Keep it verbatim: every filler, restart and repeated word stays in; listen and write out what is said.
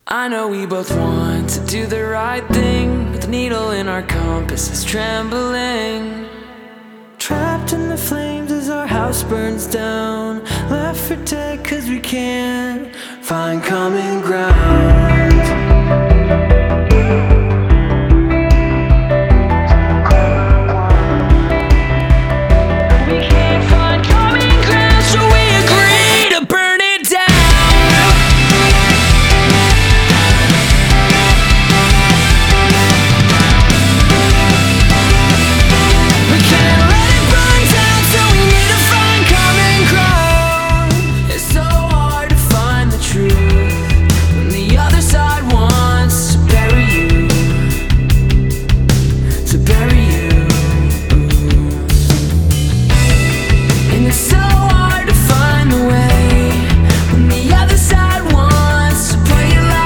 I know we both want to do the right thing, but the needle in our compass is trembling. Trapped in the flames as our house burns down, left for dead cause we can't find common ground.